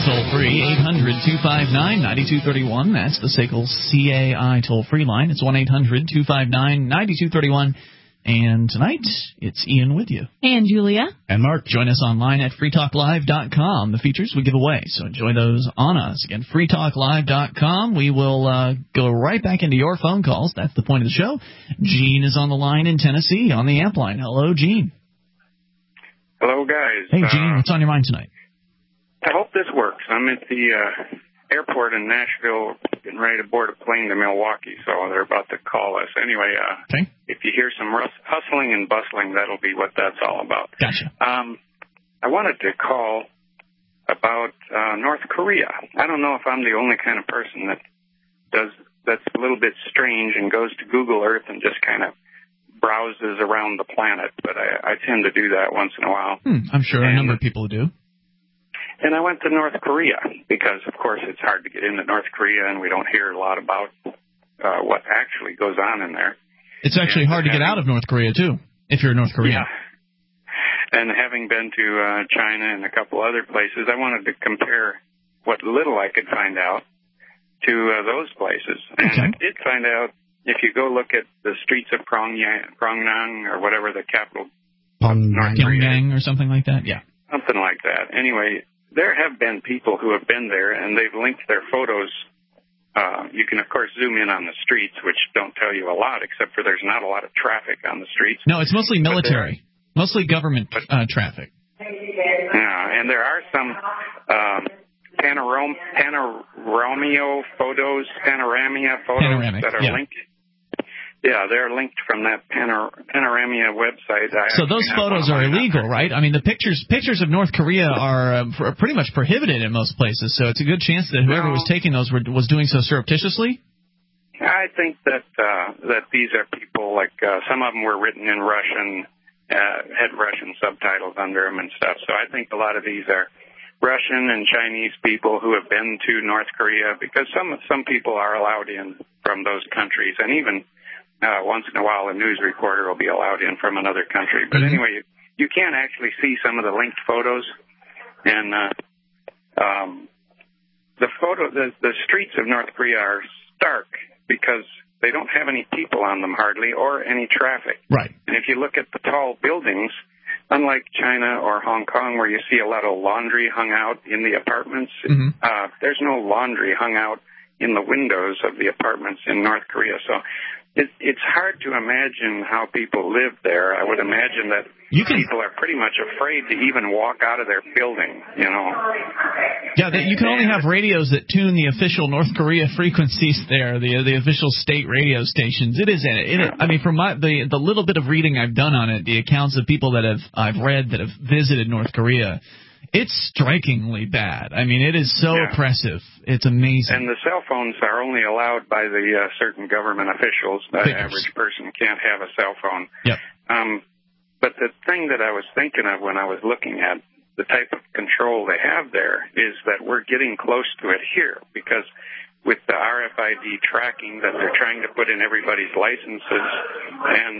toll-free, 800-259-9231. That's the SACL CAI toll-free line. It's 1-800-259-9231. And tonight, it's Ian with you. And Julia. And Mark. Join us online at freetalklive.com. The features we give away, so enjoy those on us. Again, freetalklive.com. We will go right back into your phone calls. That's the point of the show. Gene is on the line in Tennessee on the amp line. Hello, Gene. Hello, guys. Hey, Gene, what's on your mind tonight? I hope this works. I'm at the airport in Nashville getting ready to board a plane to Milwaukee, so they're about to call us. Anyway, okay. If you hear some hustling and bustling, that'll be what that's all about. Gotcha. I wanted to call about North Korea. I don't know if I'm the only kind of person that's a little bit strange and goes to Google Earth and just kind of browses around the planet, but I tend to do that once in a while. I'm sure a number of people do. And I went to North Korea because, of course, it's hard to get into North Korea, and we don't hear a lot about what actually goes on in there. It's actually hard to get out of North Korea, too, if you're North Korean. Yeah. And having been to China and a couple other places, I wanted to compare what little I could find out to those places. And I did find out, if you go look at the streets of Pyongyang or whatever the capital of North Korea is. Pyongyang or something like that, yeah. Something like that. Anyway, there have been people who have been there, and they've linked their photos. You can, of course, zoom in on the streets, which don't tell you a lot, except for there's not a lot of traffic on the streets. No, it's mostly military, mostly government traffic. Yeah, and there are some panorama photos that are linked. Yeah, they're linked from that Panorama website. So those photos are illegal, right? I mean, the pictures of North Korea are pretty much prohibited in most places, so it's a good chance that whoever was taking those was doing so surreptitiously? I think that these are people, like some of them were written in Russian, had Russian subtitles under them and stuff, so I think a lot of these are Russian and Chinese people who have been to North Korea, because some people are allowed in from those countries, and even once in a while, a news reporter will be allowed in from another country. But anyway, you can actually see some of the linked photos. And the streets of North Korea are stark because they don't have any people on them hardly or any traffic. Right. And if you look at the tall buildings, unlike China or Hong Kong where you see a lot of laundry hung out in the apartments, there's no laundry hung out in the windows of the apartments in North Korea. So it's hard to imagine how people live there. I would imagine that people are pretty much afraid to even walk out of their building, you know. Yeah, you can only have radios that tune the official North Korea frequencies there, the official state radio stations. I mean, from the little bit of reading I've done on it, the accounts of people that I've read that have visited North Korea, it's strikingly bad. I mean, it is so oppressive. It's amazing. And the cell phones are only allowed by the certain government officials. The average person can't have a cell phone. Yep. But the thing that I was thinking of when I was looking at the type of control they have there is that we're getting close to it here, because with the RFID tracking that they're trying to put in everybody's licenses and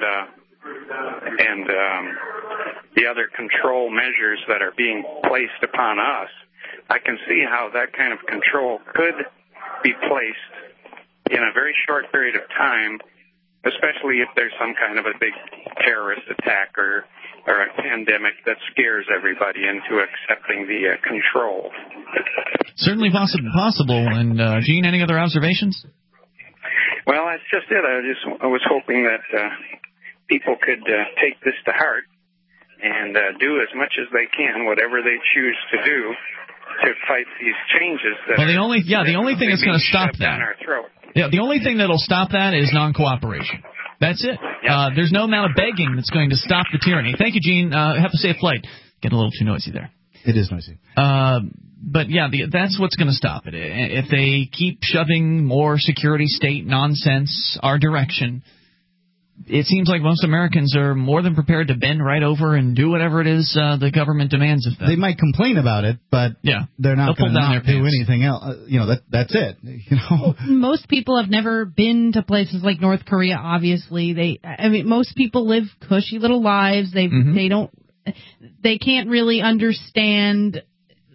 the other control measures that are being placed upon us, I can see how that kind of control could be placed in a very short period of time, especially if there's some kind of a big terrorist attack or a pandemic that scares everybody into accepting the control. Certainly possible. And, Gene, any other observations? Well, that's just it. I was hoping that people could take this to heart and do as much as they can, whatever they choose to do, to fight these changes. The only thing that's going to stop that. Yeah, the only thing that'll stop that is non-cooperation. That's it. There's no amount of begging that's going to stop the tyranny. Thank you, Gene. Have a safe flight. Get a little too noisy there. It is noisy. But, yeah, that's what's going to stop it. If they keep shoving more security state nonsense our direction, it seems like most Americans are more than prepared to bend right over and do whatever it is the government demands of them. They might complain about it, but they're not going to do anything else. That's it. Well, most people have never been to places like North Korea. Obviously, most people live cushy little lives. They can't really understand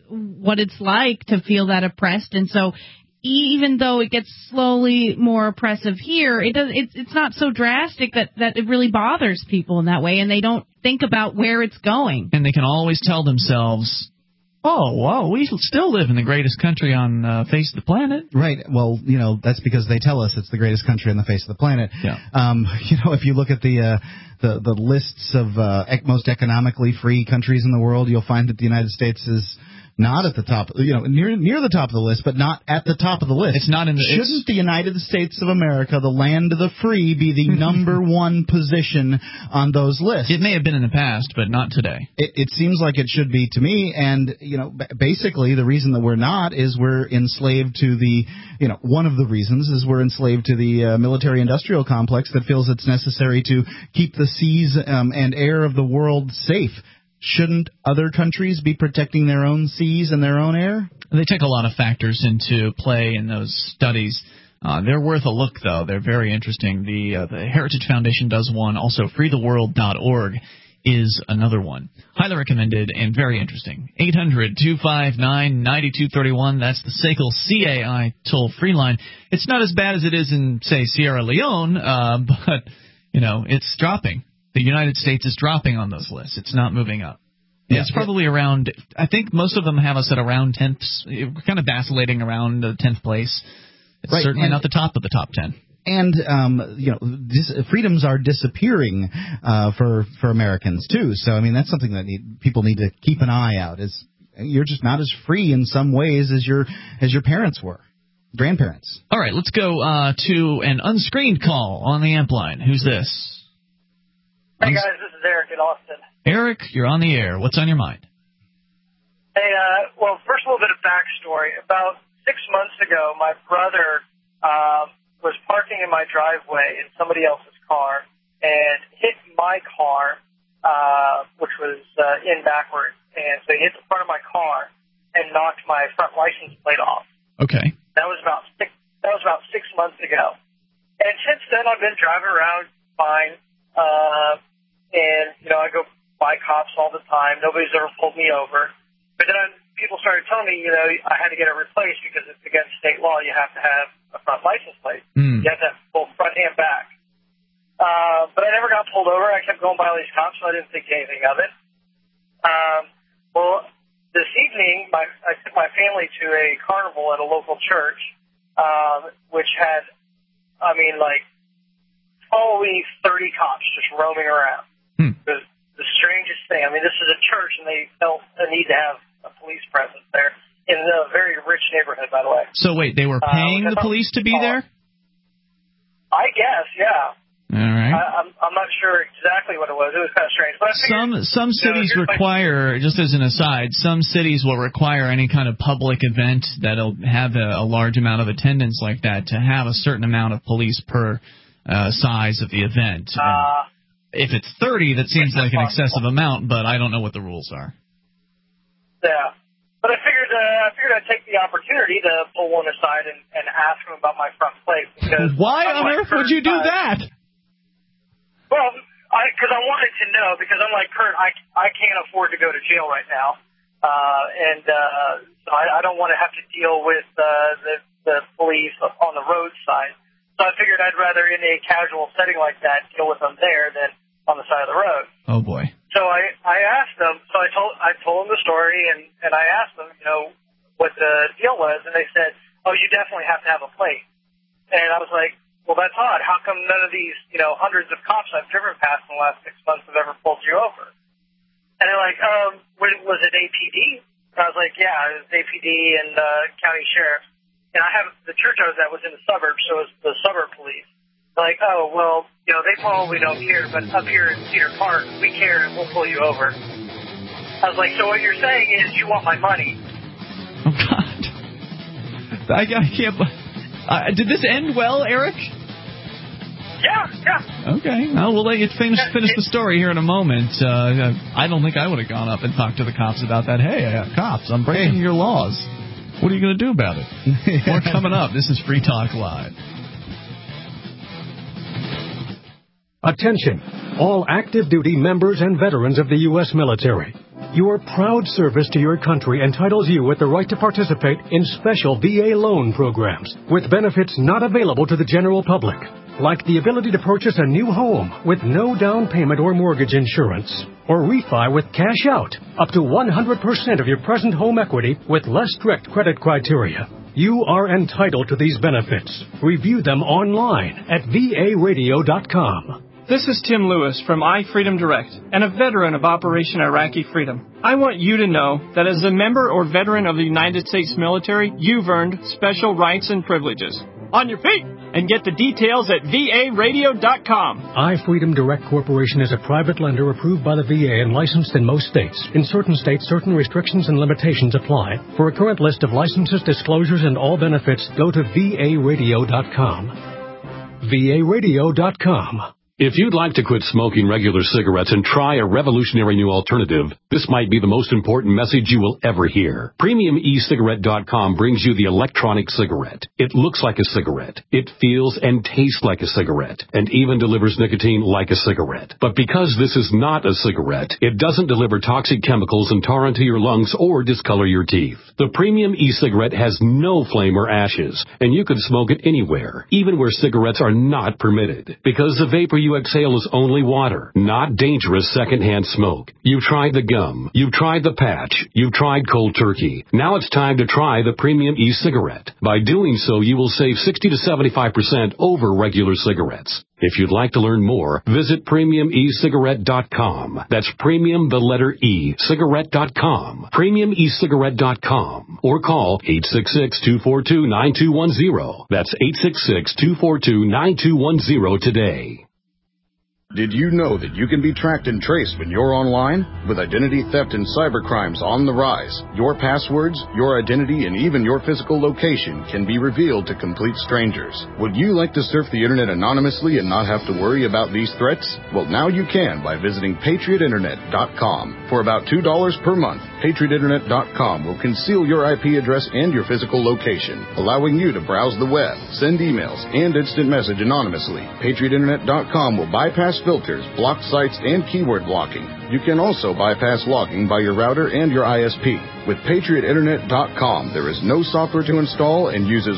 what it's like to feel that oppressed. And so even though it gets slowly more oppressive here, it's not so drastic that it really bothers people in that way, and they don't think about where it's going. And they can always tell themselves, oh, well, we still live in the greatest country on the face of the planet. Right. Well, that's because they tell us it's the greatest country on the face of the planet. Yeah. If you look at the lists of most economically free countries in the world, you'll find that the United States is not at the top, near the top of the list, but not at the top of the list. It's not in the. Shouldn't the United States of America, the land of the free, be the number one position on those lists? It may have been in the past, but not today. It seems like it should be to me, and basically the reason that we're not is we're enslaved to the. One of the reasons is we're enslaved to the military-industrial complex that feels it's necessary to keep the seas and air of the world safe. Shouldn't other countries be protecting their own seas and their own air? They take a lot of factors into play in those studies. They're worth a look, though. They're very interesting. The Heritage Foundation does one. Also, freetheworld.org is another one. Highly recommended and very interesting. 800-259-9231. That's the SACL CAI toll-free line. It's not as bad as it is in, say, Sierra Leone, but, it's dropping. The United States is dropping on those lists. It's not moving up. Yeah. It's probably around, I think most of them have us at around 10th. We're kind of vacillating around 10th place. It's certainly not the top of the top 10. And, freedoms are disappearing for Americans, too. So, that's something that people need to keep an eye out. You're just not as free in some ways as your parents were, grandparents. All right, let's go to an unscreened call on the amp line. Who's this? Hey, guys, this is Eric in Austin. Eric, you're on the air. What's on your mind? Hey, first a little bit of backstory. About 6 months ago, my brother was parking in my driveway in somebody else's car and hit my car, which was in backwards. And so he hit the front of my car and knocked my front license plate off. Okay. That was about 6 months ago. And since then, I've been driving around fine. And, I go by cops all the time. Nobody's ever pulled me over. But then people started telling me, I had to get it replaced because it's against state law. You have to have a front license plate. You have to have both front and back. But I never got pulled over. I kept going by all these cops, so I didn't think anything of it. Well, this evening, I took my family to a carnival at a local church, which had, probably 30 cops just roaming around. It was the strangest thing. This is a church, and they felt a need to have a police presence there in a very rich neighborhood, by the way. So wait, they were paying the police to be there? I guess, yeah. All right. I'm not sure exactly what it was. It was kind of strange. But I figured, some cities require, just as an aside, some cities will require any kind of public event that'll have a large amount of attendance like that to have a certain amount of police per size of the event. If it's 30, that seems like an excessive amount, but I don't know what the rules are. Yeah. But I figured I'd take the opportunity to pull one aside and ask him about my front plate. Why on earth would you do that? Well, because I wanted to know, because I'm like, Kurt, I can't afford to go to jail right now. So I don't want to have to deal with the police on the roadside. So I figured I'd rather in a casual setting like that deal with them there than on the side of the road. Oh boy. So I asked them. So I told them the story and I asked them, what the deal was, and they said, "Oh, you definitely have to have a plate." And I was like, "Well, that's odd. How come none of these, hundreds of cops I've driven past in the last 6 months have ever pulled you over?" And they're like, "Was it APD?" And I was like, "Yeah, it was APD and county sheriff." And the church I was at was in the suburbs, so it was the suburb police. They're like, "Oh, well, they probably don't care, but up here in Cedar Park, we care and we'll pull you over." I was like, "So what you're saying is you want my money?" Oh, God. I can't... did this end well, Eric? Yeah. Okay. Well, we'll let you finish the story here in a moment. I don't think I would have gone up and talked to the cops about that. Hey, cops, I'm breaking your laws. What are you going to do about it? More coming up. This is Free Talk Live. Attention, all active duty members and veterans of the U.S. military. Your proud service to your country entitles you with the right to participate in special VA loan programs with benefits not available to the general public, like the ability to purchase a new home with no down payment or mortgage insurance, or refi with cash out, up to 100% of your present home equity with less strict credit criteria. You are entitled to these benefits. Review them online at varadio.com. This is Tim Lewis from iFreedom Direct and a veteran of Operation Iraqi Freedom. I want you to know that as a member or veteran of the United States military, you've earned special rights and privileges. On your feet! And get the details at varadio.com. iFreedom Direct Corporation is a private lender approved by the VA and licensed in most states. In certain states, certain restrictions and limitations apply. For a current list of licenses, disclosures, and all benefits, go to varadio.com. varadio.com. If you'd like to quit smoking regular cigarettes and try a revolutionary new alternative, this might be the most important message you will ever hear. PremiumECigarette.com brings you the electronic cigarette. It looks like a cigarette. It feels and tastes like a cigarette, and even delivers nicotine like a cigarette. But because this is not a cigarette, it doesn't deliver toxic chemicals and tar into your lungs or discolor your teeth. The Premium e-cigarette has no flame or ashes, and you can smoke it anywhere, even where cigarettes are not permitted, because the vapor you exhale is only water, not dangerous secondhand smoke. You've tried the gum, you've tried the patch, you've tried cold turkey. Now it's time to try the Premium e-cigarette. By doing so, you will save 60 to 75% over regular cigarettes. If you'd like to learn more, visit PremiumECigarette.com. That's premium, the letter E, cigarette.com. PremiumECigarette.com. Or call 866-242-9210. That's 866-242-9210 today. Did you know that you can be tracked and traced when you're online? With identity theft and cybercrimes on the rise, your passwords, your identity, and even your physical location can be revealed to complete strangers. Would you like to surf the internet anonymously and not have to worry about these threats? Well, now you can by visiting PatriotInternet.com. For about $2 per month, PatriotInternet.com will conceal your IP address and your physical location, allowing you to browse the web, send emails, and instant message anonymously. PatriotInternet.com will bypass filters, block sites, and keyword blocking. You can also bypass logging by your router and your ISP. With PatriotInternet.com, there is no software to install and uses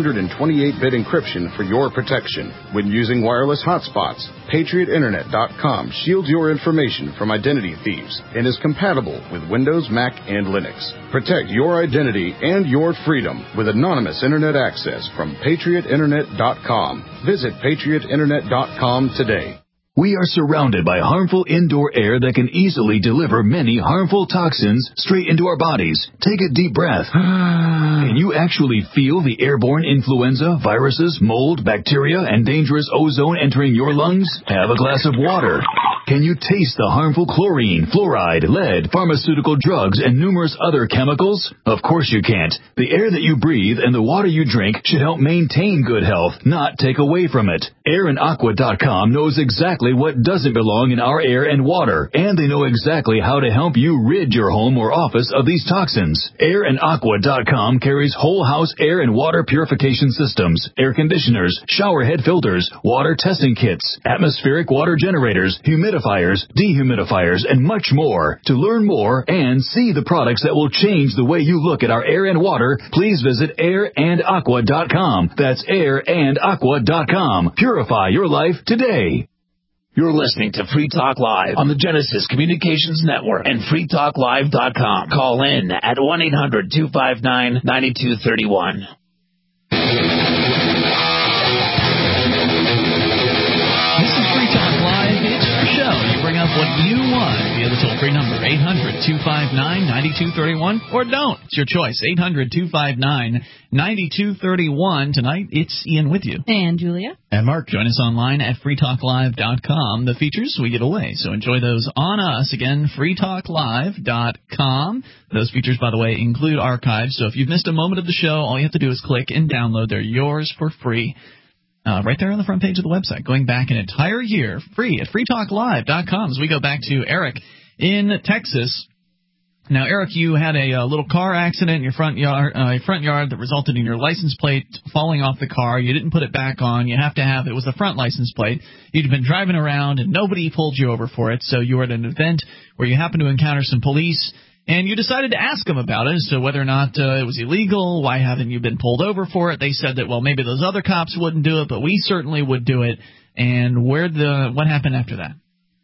128-bit encryption for your protection. When using wireless hotspots, PatriotInternet.com shields your information from identity thieves and is compatible with Windows, Mac, and Linux. Protect your identity and your freedom with anonymous Internet access from PatriotInternet.com. Visit PatriotInternet.com today. We are surrounded by harmful indoor air that can easily deliver many harmful toxins straight into our bodies. Take a deep breath. Can you actually feel the airborne influenza, viruses, mold, bacteria, and dangerous ozone entering your lungs? Have a glass of water. Can you taste the harmful chlorine, fluoride, lead, pharmaceutical drugs, and numerous other chemicals? Of course you can't. The air that you breathe and the water you drink should help maintain good health, not take away from it. AirandAqua.com knows exactly what doesn't belong in our air and water, and they know exactly how to help you rid your home or office of these toxins. AirandAqua.com carries whole house air and water purification systems, air conditioners, shower head filters, water testing kits, atmospheric water generators, humidifiers, dehumidifiers, and much more. To learn more and see the products that will change the way you look at our air and water, please visit AirandAqua.com. That's AirandAqua.com. Purify your life today. You're listening to Free Talk Live on the Genesis Communications Network and freetalklive.com. Call in at 1-800-259-9231. This is Free Talk Live. It's your show. You bring up what you want via the toll-free number, 800-259-9231, or don't. It's your choice, 800-259-9231. Tonight, it's Ian with you. And Julia. And Mark. Join us online at freetalklive.com. The features we give away, so enjoy those on us. Again, freetalklive.com. Those features, by the way, include archives, so if you've missed a moment of the show, all you have to do is click and download. They're yours for free. Right there on the front page of the website, going back an entire year, free at freetalklive.com. As we go back to Eric in Texas, Now, Eric, you had a little car accident in your front yard that resulted in your license plate falling off the car. You didn't put it back on. You have to have it was the front license plate. You'd been driving around and nobody pulled you over for it. So you were at an event where you happened to encounter some police, and you decided to ask them about it as to whether or not it was illegal. Why haven't you been pulled over for it? They said that, well, maybe those other cops wouldn't do it, but we certainly would do it. And what happened after that?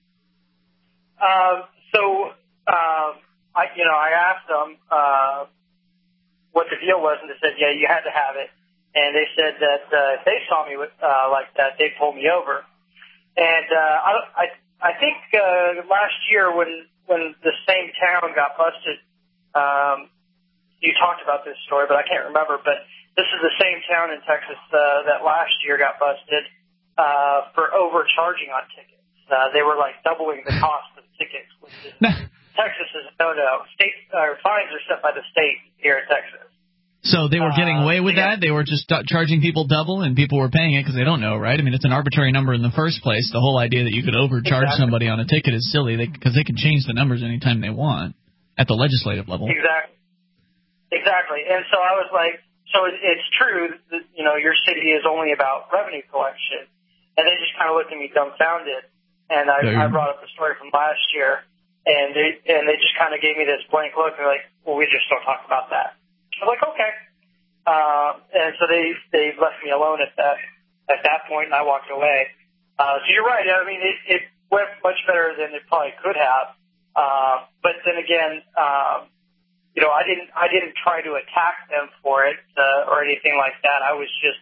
I asked them what the deal was, and they said, yeah, you had to have it. And they said that if they saw me like that, they'd pull me over. And I think last year when the same town got busted, you talked about this story, but I can't remember. But this is the same town in Texas that last year got busted for overcharging on tickets. They were like doubling the cost of tickets, which is Texas is no. State fines are set by the state here in Texas. So they were getting away with that? They were just charging people double, and people were paying it because they don't know, right? I mean, it's an arbitrary number in the first place. The whole idea that you could overcharge somebody on a ticket is silly because they can change the numbers anytime they want at the legislative level. Exactly. And so I was like, so it's true that, your city is only about revenue collection. And they just kind of looked at me dumbfounded. And I brought up the story from last year. And they just kind of gave me this blank look. They're like, well, we just don't talk about that. I'm like, okay. And so they left me alone at that point, and I walked away. So you're right. I mean, it went much better than it probably could have. But then again, I didn't try to attack them for it or anything like that. I was just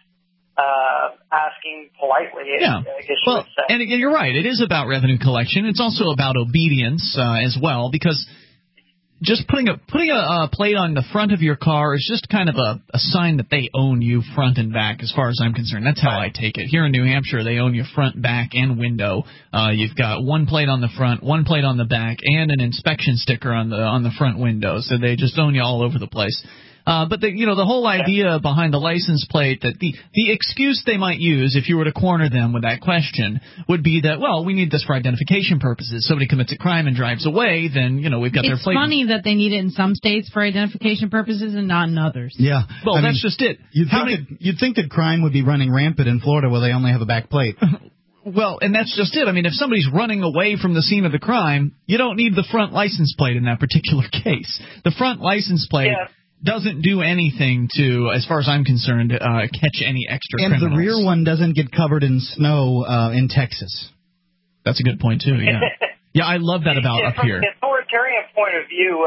asking politely. Yeah. I guess you well, would say. And again, you're right. It is about revenue collection. It's also about obedience as well, because just putting a plate on the front of your car is just kind of a sign that they own you front and back, as far as I'm concerned. That's how I take it. Here in New Hampshire, they own you front, back, and window. You've got one plate on the front, one plate on the back, and an inspection sticker on the front window. So they just own you all over the place. But the whole idea behind the license plate, that the excuse they might use if you were to corner them with that question would be that, well, we need this for identification purposes. Somebody commits a crime and drives away, then we've got their plate. It's funny that they need it in some states for identification purposes and not in others. Yeah, well, that's just it. You'd think that crime would be running rampant in Florida, where they only have a back plate. Well, and that's just it. I mean, if somebody's running away from the scene of the crime, you don't need the front license plate in that particular case. The front license plate doesn't do anything to, as far as I'm concerned, catch any extra criminals. And the rear one doesn't get covered in snow in Texas. That's a good point, too, yeah. Yeah, I love that about up here. From the authoritarian point of view,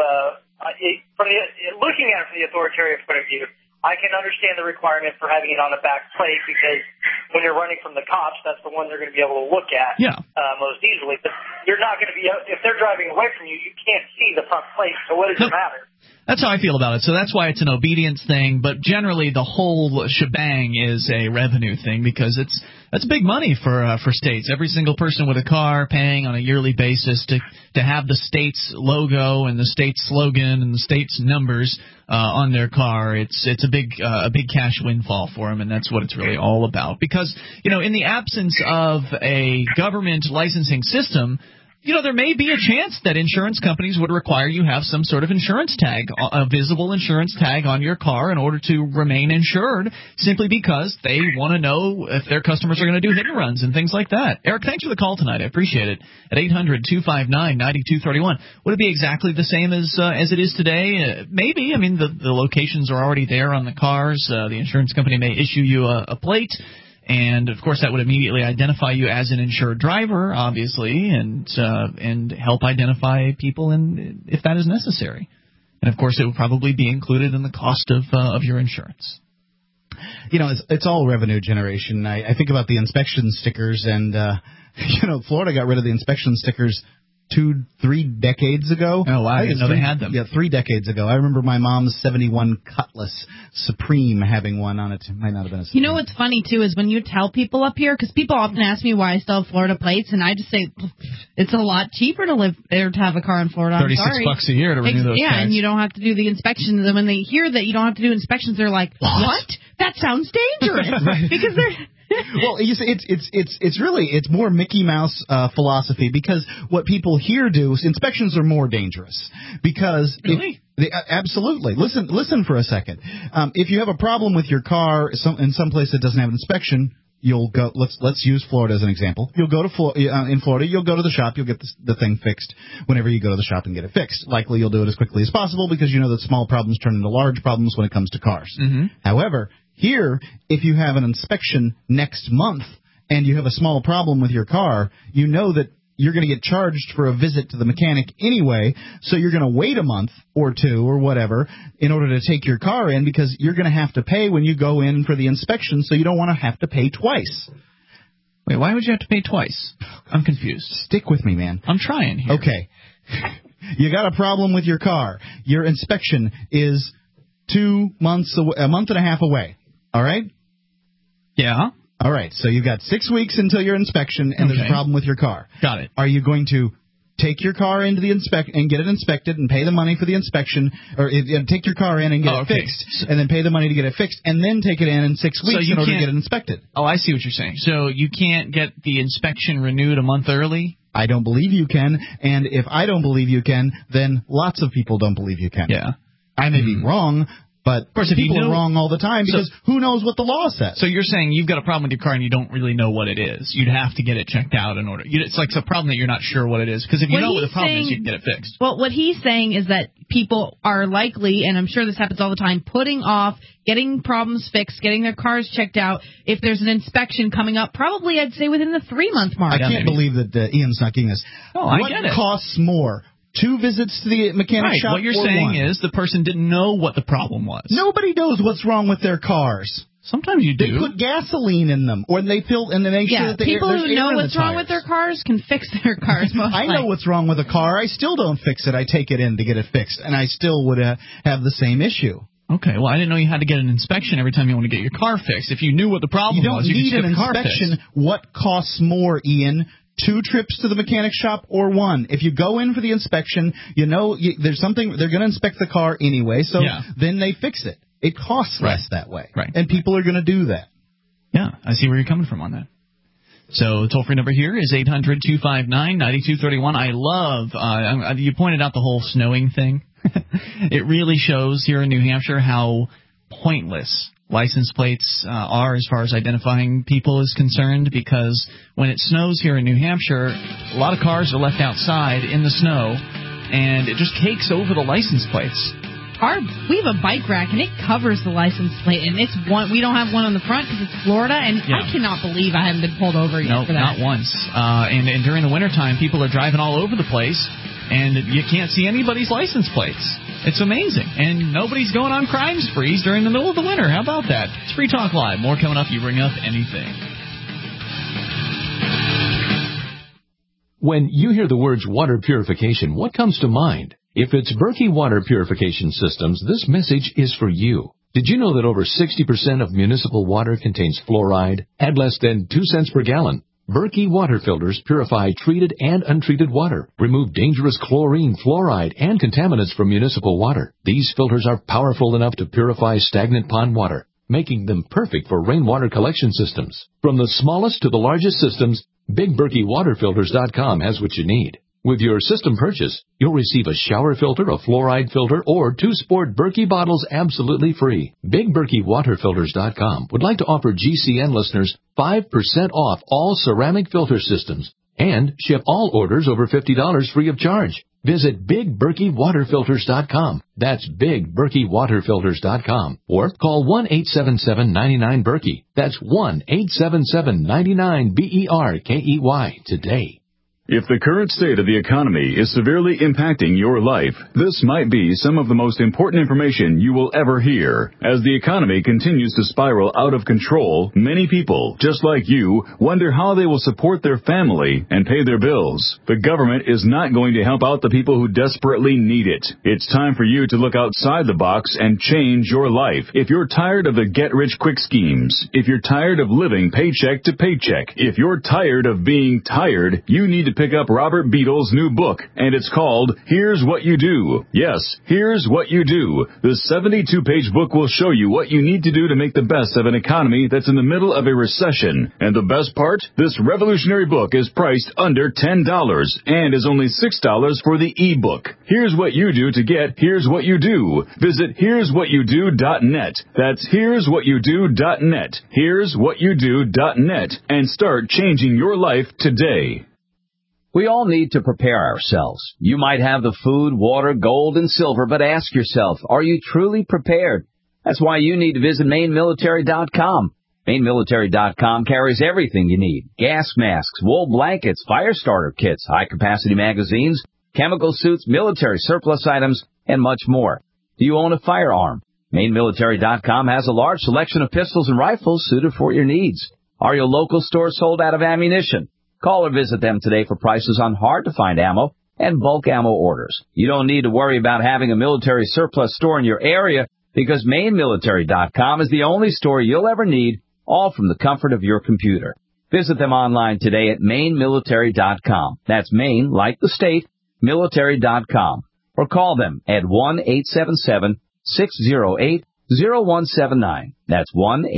looking at it from the authoritarian point of view, I can understand the requirement for having it on the back plate, because when you're running from the cops, that's the one they're going to be able to look at most easily. But you're not going to be, if they're driving away from you, you can't see the front plate, so what does it matter? That's how I feel about it. So that's why it's an obedience thing, but generally the whole shebang is a revenue thing, because that's big money for states. Every single person with a car paying on a yearly basis to have the state's logo and the state's slogan and the state's numbers on their car. It's a big cash windfall for them, and that's what it's really all about. Because in the absence of a government licensing system, there may be a chance that insurance companies would require you have some sort of insurance tag, a visible insurance tag on your car in order to remain insured, simply because they want to know if their customers are going to do hit and runs and things like that. Eric, thanks for the call tonight. I appreciate it. At 800-259-9231. Would it be exactly the same as it is today? Maybe. I mean, the locations are already there on the cars. The insurance company may issue you a plate. And, of course, that would immediately identify you as an insured driver, obviously, and help identify people if that is necessary. And, of course, it would probably be included in the cost of your insurance. It's all revenue generation. I think about the inspection stickers, and, Florida got rid of the inspection stickers 2-3 decades ago. Oh, wow. I didn't know they had them. Yeah, 3 decades ago. I remember my mom's 71 Cutlass Supreme having one on it. It might not have been a Supreme. You know what's funny, too, is when you tell people up here, because people often ask me why I still have Florida plates, and I just say it's a lot cheaper to live or to have a car in Florida. I'm sorry. $36 a year to renew those tags. And you don't have to do the inspections. And when they hear that you don't have to do inspections, they're like, what? That sounds dangerous. Right. Because Well, you see, it's more Mickey Mouse philosophy, because what people here do is inspections are more dangerous because really. Absolutely. Listen for a second. If you have a problem with your car in some place that doesn't have an inspection, you'll go. Let's use Florida as an example. You'll go to in Florida. You'll go to the shop. You'll get the thing fixed whenever you go to the shop and get it fixed. Likely, you'll do it as quickly as possible because you know that small problems turn into large problems when it comes to cars. Mm-hmm. However, here, if you have an inspection next month and you have a small problem with your car, you know that you're going to get charged for a visit to the mechanic anyway, so you're going to wait a month or two or whatever in order to take your car in, because you're going to have to pay when you go in for the inspection, so you don't want to have to pay twice. Wait, why would you have to pay twice? I'm confused. Stick with me, man. I'm trying here. Okay. You got a problem with your car. Your inspection is 2 months away, a month and a half away. All right? Yeah. All right, so you've got 6 weeks until your inspection, and there's a problem with your car. Got it. Are you going to take your car into the and get it inspected and pay the money for the inspection, or take your car in and get it fixed, and then pay the money to get it fixed, and then take it in 6 weeks in order to get it inspected? Oh, I see what you're saying. So you can't get the inspection renewed a month early? I don't believe you can, and if I don't believe you can, then lots of people don't believe you can. Yeah. I may be wrong, but of course, people are wrong all the time, because who knows what the law says. So you're saying you've got a problem with your car and you don't really know what it is. You'd have to get it checked out in order. It's like a problem that you're not sure what it is, because if you know what the problem is, you can get it fixed. Well, what he's saying is that people are likely, and I'm sure this happens all the time, putting off getting problems fixed, getting their cars checked out if there's an inspection coming up, probably I'd say within the 3-month mark. I can't believe that Ian's not getting this. Oh, I get it. What costs more? 2 visits to the mechanic shop? What you're saying is the person didn't know what the problem was. Nobody knows what's wrong with their cars. Sometimes you do. They put gasoline in them, or they fill, and they make sure that people who know what's wrong with their cars can fix their cars. I know what's wrong with a car. I still don't fix it. I take it in to get it fixed, and I still would have the same issue. Okay, well, I didn't know you had to get an inspection every time you want to get your car fixed. If you knew what the problem was, you could get the car fixed. You don't need an inspection. What costs more, Ian? 2 trips to the mechanic shop or 1? If you go in for the inspection, there's something, they're going to inspect the car anyway, so then they fix it. It costs less that way. Right. And people are going to do that. Yeah, I see where you're coming from on that. So the toll-free number here is 800-259-9231. I love, you pointed out the whole snowing thing. It really shows here in New Hampshire how pointless license plates are as far as identifying people is concerned, because when it snows here in New Hampshire, a lot of cars are left outside in the snow, and it just cakes over the license plates. We have a bike rack, and it covers the license plate, and it's one. We don't have one on the front because it's Florida, and I cannot believe I haven't been pulled over yet for that. Not once. And during the wintertime, people are driving all over the place, and you can't see anybody's license plates. It's amazing. And nobody's going on crime sprees during the middle of the winter. How about that? It's Free Talk Live. More coming up. You bring up anything. When you hear the words water purification, what comes to mind? If it's Berkey Water Purification Systems, this message is for you. Did you know that over 60% of municipal water contains fluoride at less than 2 cents per gallon? Berkey water filters purify treated and untreated water, remove dangerous chlorine, fluoride, and contaminants from municipal water. These filters are powerful enough to purify stagnant pond water, making them perfect for rainwater collection systems. From the smallest to the largest systems, BigBerkeyWaterFilters.com has what you need. With your system purchase, you'll receive a shower filter, a fluoride filter, or 2 sport Berkey bottles absolutely free. BigBerkeyWaterFilters.com would like to offer GCN listeners 5% off all ceramic filter systems and ship all orders over $50 free of charge. Visit BigBerkeyWaterFilters.com. That's BigBerkeyWaterFilters.com. Or call 1-877-99-BERKEY. That's 1-877-99-BERKEY today. If the current state of the economy is severely impacting your life, this might be some of the most important information you will ever hear. As the economy continues to spiral out of control, many people, just like you, wonder how they will support their family and pay their bills. The government is not going to help out the people who desperately need it. It's time for you to look outside the box and change your life. If you're tired of the get-rich-quick schemes, if you're tired of living paycheck to paycheck, if you're tired of being tired, you need to pick up Robert Beadle's new book, and it's called Here's What You Do. Yes, Here's What You Do. The 72-page book will show you what you need to do to make the best of an economy that's in the middle of a recession. And the best part? This revolutionary book is priced under $10 and is only $6 for the e-book. Here's what you do to get Here's What You Do. Visit here'swhatyoudo.net. That's here'swhatyoudo.net. Here'swhatyoudo.net and start changing your life today. We all need to prepare ourselves. You might have the food, water, gold, and silver, but ask yourself, are you truly prepared? That's why you need to visit MaineMilitary.com. MaineMilitary.com carries everything you need. Gas masks, wool blankets, fire starter kits, high-capacity magazines, chemical suits, military surplus items, and much more. Do you own a firearm? MaineMilitary.com has a large selection of pistols and rifles suited for your needs. Are your local stores sold out of ammunition? Call or visit them today for prices on hard-to-find ammo and bulk ammo orders. You don't need to worry about having a military surplus store in your area because MaineMilitary.com is the only store you'll ever need, all from the comfort of your computer. Visit them online today at MaineMilitary.com. That's Maine, like the state, military.com. Or call them at 1-877-608-0179. That's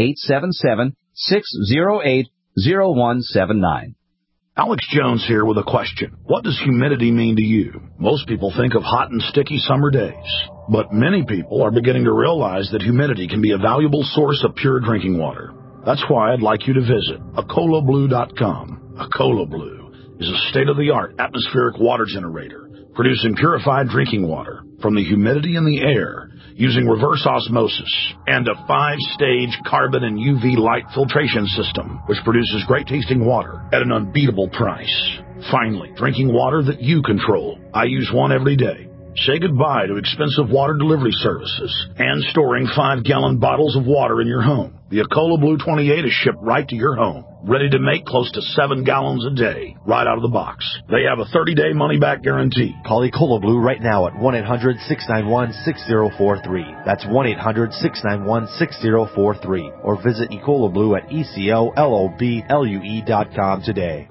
1-877-608-0179. Alex Jones here with a question. What does humidity mean to you? Most people think of hot and sticky summer days, but many people are beginning to realize that humidity can be a valuable source of pure drinking water. That's why I'd like you to visit AcolaBlue.com. Acola Blue is a state-of-the-art atmospheric water generator producing purified drinking water from the humidity in the air using reverse osmosis and a 5-stage carbon and UV light filtration system, which produces great-tasting water at an unbeatable price. Finally, drinking water that you control. I use one every day. Say goodbye to expensive water delivery services and storing 5-gallon bottles of water in your home. The Acola Blue 28 is shipped right to your home, ready to make close to 7 gallons a day, right out of the box. They have a 30-day money-back guarantee. Call Acola Blue right now at 1-800-691-6043. That's 1-800-691-6043. Or visit Acola Blue at ECOLOBLUE.com today.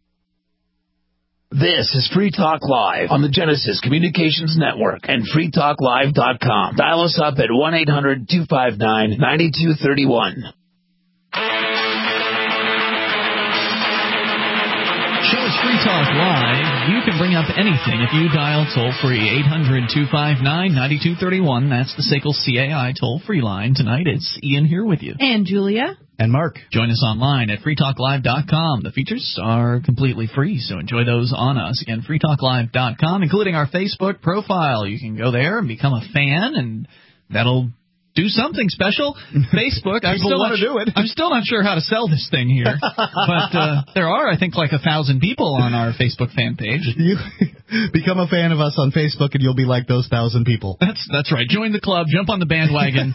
This is Free Talk Live on the Genesis Communications Network and freetalklive.com. Dial us up at 1-800-259-9231. Show is Free Talk Live. You can bring up anything if you dial toll-free 800-259-9231. That's the SACL CAI toll-free line. Tonight it's Ian here with you. And Julia. And Mark. Join us online at freetalklive.com. The features are completely free, so enjoy those on us. Again, freetalklive.com, including our Facebook profile. You can go there and become a fan, and that'll do something special. Facebook, I'm still not sure how to sell this thing here, but there are, I think, like 1,000 people on our Facebook fan page. You become a fan of us on Facebook, and you'll be like those 1,000 people. That's right. Join the club. Jump on the bandwagon.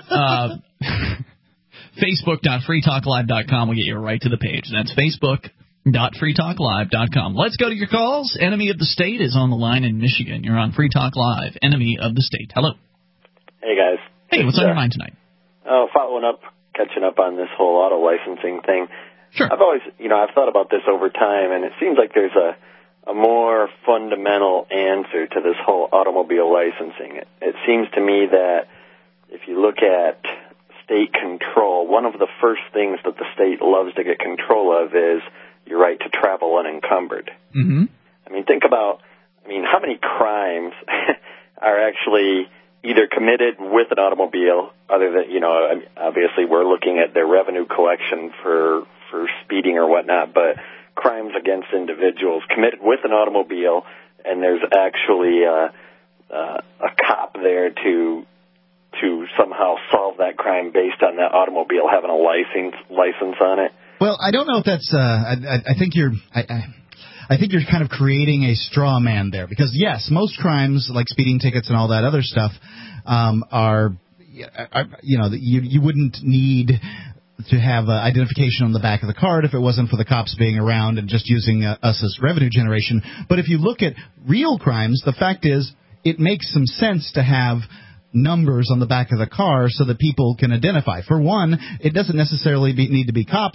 Facebook.freetalklive.com will get you right to the page. That's Facebook.freetalklive.com. Let's go to your calls. Enemy of the State is on the line in Michigan. You're on Free Talk Live. Enemy of the State. Hello. Hey, guys. Hey, what's on your mind tonight? Catching up on this whole auto licensing thing. Sure. I've always, I've thought about this over time, and it seems like there's a more fundamental answer to this whole automobile licensing. It seems to me that if you look at state control, one of the first things that the state loves to get control of is your right to travel unencumbered. Mm-hmm. Think about, how many crimes are actually either committed with an automobile, other than, obviously we're looking at their revenue collection for speeding or whatnot, but crimes against individuals committed with an automobile, and there's actually a cop there to somehow solve that crime based on that automobile having a license on it. Well, I don't know if that's. I think you're kind of creating a straw man there, because yes, most crimes like speeding tickets and all that other stuff are you wouldn't need to have identification on the back of the card if it wasn't for the cops being around and just using us as revenue generation. But if you look at real crimes, the fact is it makes some sense to have numbers on the back of the car so that people can identify. For one, it doesn't necessarily need to be cops.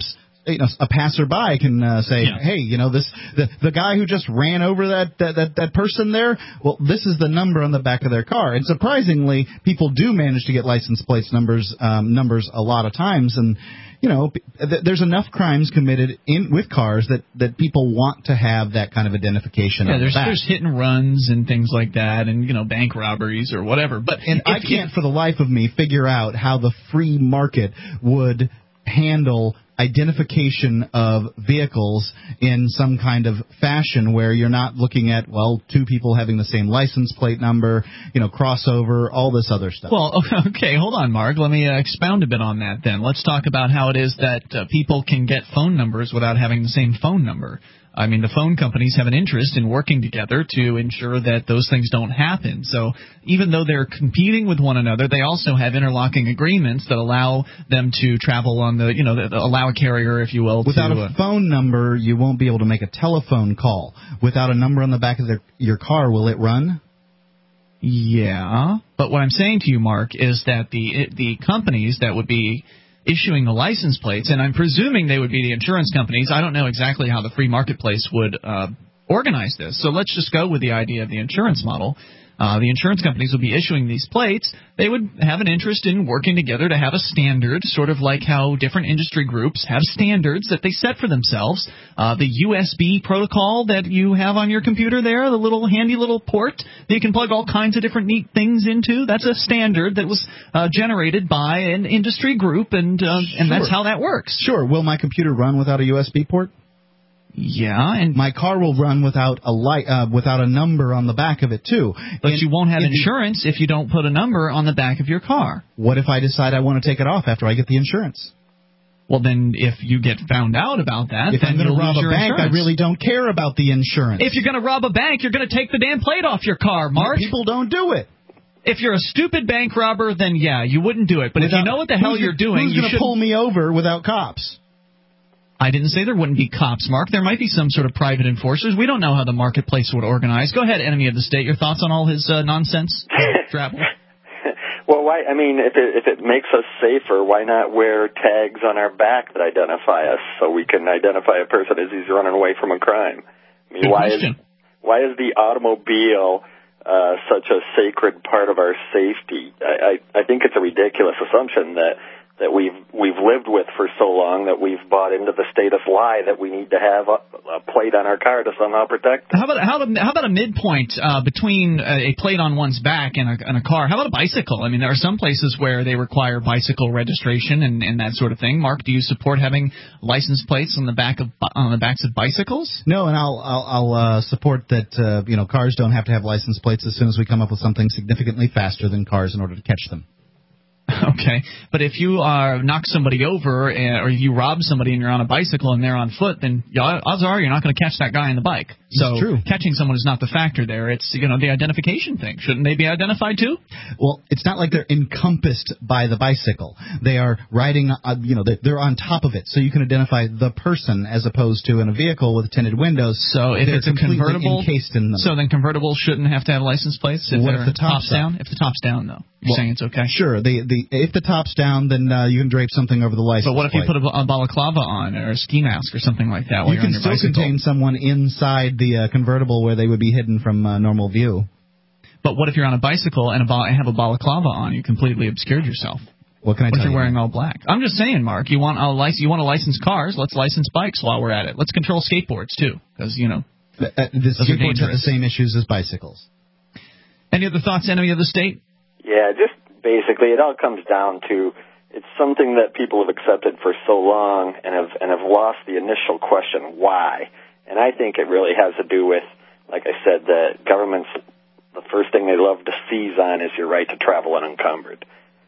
a passerby can say, hey, the guy who just ran over that person there, well, this is the number on the back of their car. And surprisingly, people do manage to get license plate numbers a lot of times, and there's enough crimes committed with cars that people want to have that kind of identification. Yeah, there's hit and runs and things like that, and bank robberies or whatever. But I can't for the life of me figure out how the free market would handle identification of vehicles in some kind of fashion where you're not looking at, two people having the same license plate number, crossover, all this other stuff. Well, okay, hold on, Mark. Let me expound a bit on that then. Let's talk about how it is that people can get phone numbers without having the same phone number. I mean, the phone companies have an interest in working together to ensure that those things don't happen. So even though they're competing with one another, they also have interlocking agreements that allow them to travel on allow a carrier, if you will. Without a phone number, you won't be able to make a telephone call. Without a number on the back of your car, will it run? Yeah, but what I'm saying to you, Mark, is that the companies that would be issuing the license plates, and I'm presuming they would be the insurance companies. I don't know exactly how the free marketplace would organize this. So let's just go with the idea of the insurance model. The insurance companies would be issuing these plates. They would have an interest in working together to have a standard, sort of like how different industry groups have standards that they set for themselves. The USB protocol that you have on your computer there, the little handy little port that you can plug all kinds of different neat things into, that's a standard that was generated by an industry group, and that's how that works. Sure. Will my computer run without a USB port? Yeah, and my car will run without a number on the back of it too. But you won't have insurance if you don't put a number on the back of your car. What if I decide I want to take it off after I get the insurance? Well, then if you get found out about that, if then I'm going to rob a bank, insurance. I really don't care about the insurance. If you're going to rob a bank, you're going to take the damn plate off your car, Mark. People don't do it. If you're a stupid bank robber, then yeah, you wouldn't do it. But if you know what the hell you're doing, who's going to pull me over without cops? I didn't say there wouldn't be cops, Mark. There might be some sort of private enforcers. We don't know how the marketplace would organize. Go ahead, enemy of the state. Your thoughts on all his nonsense? Drabble. Well, why? I mean, if it makes us safer, why not wear tags on our back that identify us so we can identify a person as he's running away from a crime? I mean, why is the automobile such a sacred part of our safety? I think it's a ridiculous assumption that we've lived with for so long, that we've bought into the status lie that we need to have a plate on our car to somehow protect us. How about a midpoint between a plate on one's back and a car? How about a bicycle? I mean, there are some places where they require bicycle registration and that sort of thing. Mark, do you support having license plates on the backs of bicycles? No, and I'll support that. Cars don't have to have license plates as soon as we come up with something significantly faster than cars in order to catch them. Okay, but if you knock somebody over or if you rob somebody and you're on a bicycle and they're on foot, then odds are you're not going to catch that guy on the bike. So true. Catching someone is not the factor there. It's the identification thing. Shouldn't they be identified too? Well, it's not like they're encompassed by the bicycle. They are riding, they're on top of it, so you can identify the person as opposed to in a vehicle with tinted windows. So if it's a convertible, encased in them. So then convertibles shouldn't have to have license plates. What if the top's down? If the top's down, though, you're saying it's okay. Sure. If the top's down, then you can drape something over the license plate. But what if you put a balaclava on or a ski mask or something like that while you're on your bicycle? You can still contain someone inside the convertible where they would be hidden from normal view. But what if you're on a bicycle and have a balaclava on? You completely obscured yourself. What can I tell you? If you're wearing all black. I'm just saying, Mark, you want to license cars, let's license bikes while we're at it. Let's control skateboards, too, because, the skateboards have the same issues as bicycles. Any other thoughts, enemy of the state? Yeah, just basically it all comes down to it's something that people have accepted for so long and have lost the initial question, why? And I think it really has to do with, like I said, the government's, the first thing they love to seize on is your right to travel unencumbered.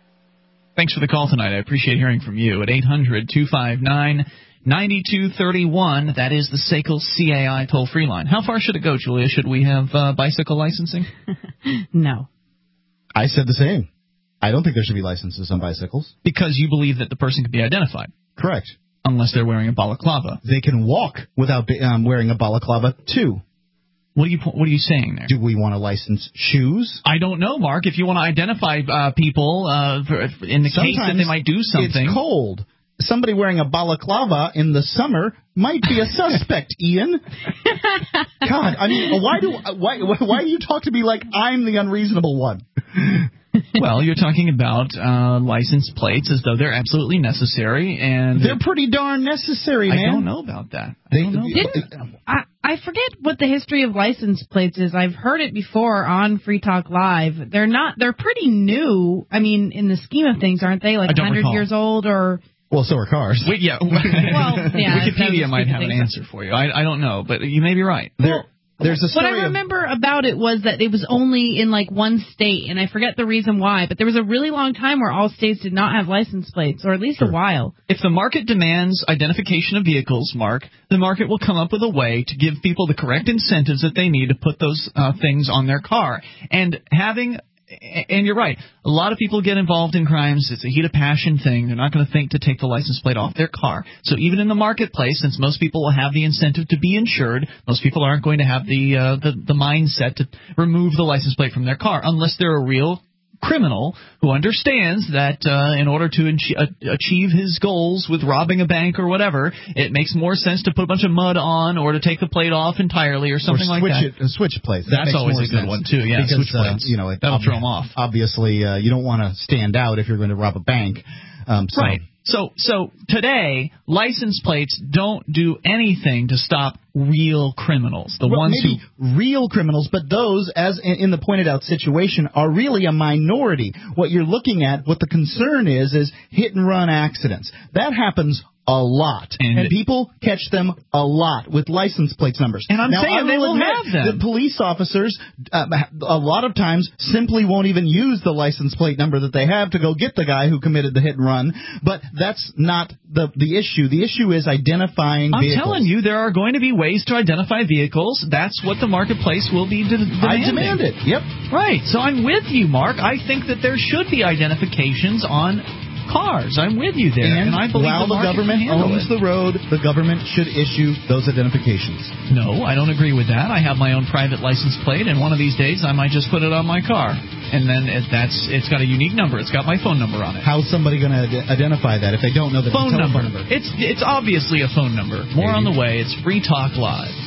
Thanks for the call tonight. I appreciate hearing from you at 800-259-9231. That is the SACL CAI toll-free line. How far should it go, Julia? Should we have bicycle licensing? No. I said the same. I don't think there should be licenses on bicycles. Because you believe that the person can be identified. Correct. Unless they're wearing a balaclava. They can walk without wearing a balaclava, too. What are you saying there? Do we want to license shoes? I don't know, Mark. If you want to identify people in the case that they might do something. It's cold. somebody wearing a balaclava in the summer might be a suspect, Ian. God, I mean, why do you talk to me like I'm the unreasonable one? Well, you're talking about license plates as though they're absolutely necessary, and they're pretty darn necessary, man. I don't know about that. I forget what the history of license plates is. I've heard it before on Free Talk Live. They're pretty new. I mean, in the scheme of things, aren't they? Like 100 years old or... Well, so are cars. Wikipedia might have an answer for you. I don't know, but you may be right. There's a story what I remember about it was that it was only in like one state, and I forget the reason why, but there was a really long time where all states did not have license plates, or at least a while. If the market demands identification of vehicles, Mark, the market will come up with a way to give people the correct incentives that they need to put those things on their car. And you're right. A lot of people get involved in crimes. It's a heat of passion thing. They're not going to think to take the license plate off their car. So even in the marketplace, since most people will have the incentive to be insured, most people aren't going to have the mindset to remove the license plate from their car unless they're a real criminal who understands that in order to achieve his goals with robbing a bank or whatever, it makes more sense to put a bunch of mud on or to take the plate off entirely or something like that. Switch plates. That's always a good one too. Yeah, because, switch plates. That'll throw them off. Obviously, you don't want to stand out if you're going to rob a bank. Right. So today, license plates don't do anything to stop real criminals. Real criminals, but those, as in the pointed out situation, are really a minority. What you're looking at, what the concern is hit and run accidents. That happens a lot, and people catch them a lot with license plate numbers. And saying they will have them. The police officers, a lot of times, simply won't even use the license plate number that they have to go get the guy who committed the hit and run. But that's not the issue. The issue is identifying vehicles. I'm telling you, there are going to be ways to identify vehicles. That's what the marketplace will be demanding. I demand it. Yep. Right. So I'm with you, Mark. I think that there should be identifications on cars. I'm with you there. And I believe while the government owns the road, the government should issue those identifications. No, I don't agree with that. I have my own private license plate, and one of these days I might just put it on my car. And then it's got a unique number. It's got my phone number on it. How's somebody going to identify that if they don't know the phone number? It's obviously a phone number. More on the way. It's Free Talk Live.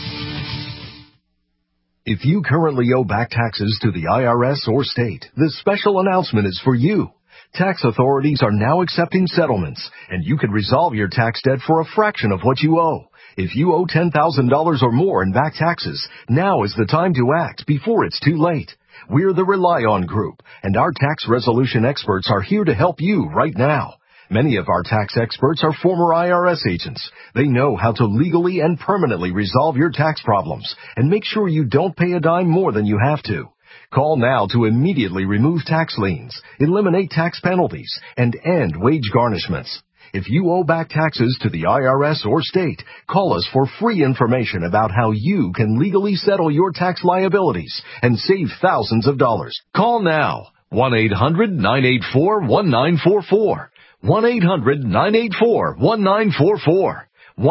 If you currently owe back taxes to the IRS or state, this special announcement is for you. Tax authorities are now accepting settlements, and you can resolve your tax debt for a fraction of what you owe. If you owe $10,000 or more in back taxes, now is the time to act before it's too late. We're the Rely On Group, and our tax resolution experts are here to help you right now. Many of our tax experts are former IRS agents. They know how to legally and permanently resolve your tax problems and make sure you don't pay a dime more than you have to. Call now to immediately remove tax liens, eliminate tax penalties, and end wage garnishments. If you owe back taxes to the IRS or state, call us for free information about how you can legally settle your tax liabilities and save thousands of dollars. Call now. 1-800-984-1944. 1-800-984-1944.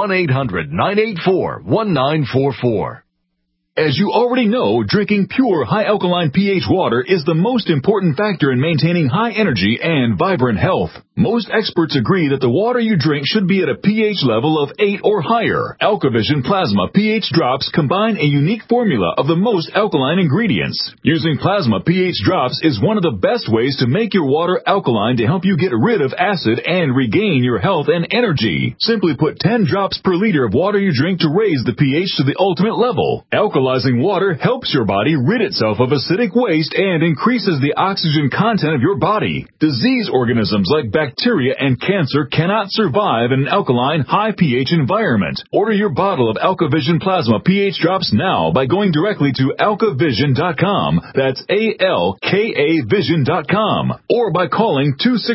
1-800-984-1944. As you already know, drinking pure high alkaline pH water is the most important factor in maintaining high energy and vibrant health. Most experts agree that the water you drink should be at a pH level of 8 or higher. AlkaVision Plasma pH drops combine a unique formula of the most alkaline ingredients. Using plasma pH drops is one of the best ways to make your water alkaline to help you get rid of acid and regain your health and energy. Simply put 10 drops per liter of water you drink to raise the pH to the ultimate level. Alkalizing water helps your body rid itself of acidic waste and increases the oxygen content of your body. Disease organisms like bacteria and cancer cannot survive in an alkaline, high pH environment. Order your bottle of AlkaVision Plasma pH drops now by going directly to alkavision.com. That's ALKA Vision.com. Or by calling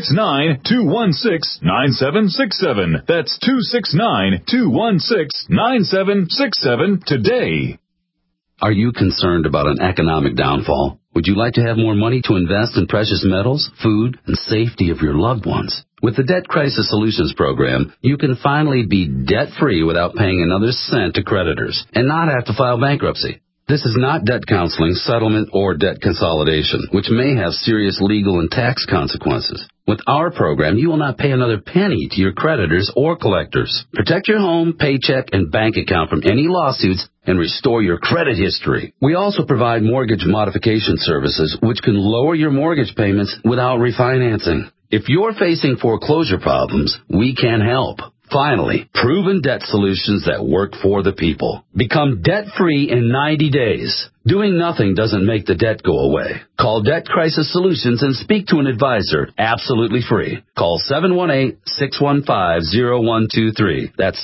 269-216-9767. That's 269-216-9767 today. Are you concerned about an economic downfall? Would you like to have more money to invest in precious metals, food, and safety of your loved ones? With the Debt Crisis Solutions Program, you can finally be debt-free without paying another cent to creditors and not have to file bankruptcy. This is not debt counseling, settlement, or debt consolidation, which may have serious legal and tax consequences. With our program, you will not pay another penny to your creditors or collectors. Protect your home, paycheck, and bank account from any lawsuits and restore your credit history. We also provide mortgage modification services, which can lower your mortgage payments without refinancing. If you're facing foreclosure problems, we can help. Finally, proven debt solutions that work for the people. Become debt-free in 90 days. Doing nothing doesn't make the debt go away. Call Debt Crisis Solutions and speak to an advisor absolutely free. Call 718-615-0123. That's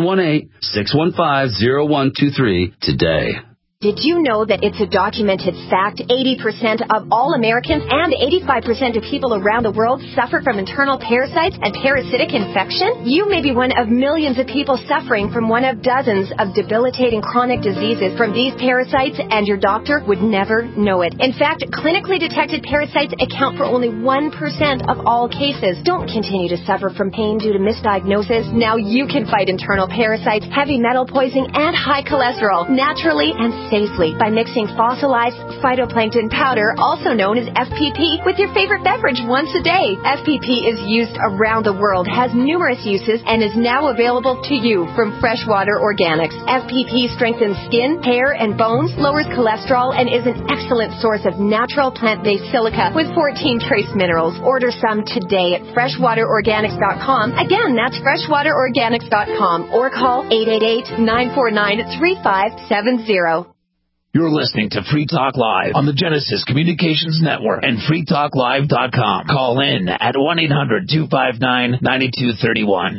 718-615-0123 today. Did you know that it's a documented fact 80% of all Americans and 85% of people around the world suffer from internal parasites and parasitic infection? You may be one of millions of people suffering from one of dozens of debilitating chronic diseases from these parasites, and your doctor would never know it. In fact, clinically detected parasites account for only 1% of all cases. Don't continue to suffer from pain due to misdiagnosis. Now you can fight internal parasites, heavy metal poisoning, and high cholesterol naturally and safely by mixing fossilized phytoplankton powder, also known as FPP, with your favorite beverage once a day. FPP is used around the world, has numerous uses, and is now available to you from Freshwater Organics. FPP strengthens skin, hair, and bones, lowers cholesterol, and is an excellent source of natural plant-based silica with 14 trace minerals. Order some today at freshwaterorganics.com. Again, that's freshwaterorganics.com, or call 888-949-3570. You're listening to Free Talk Live on the Genesis Communications Network and freetalklive.com. Call in at 1-800-259-9231.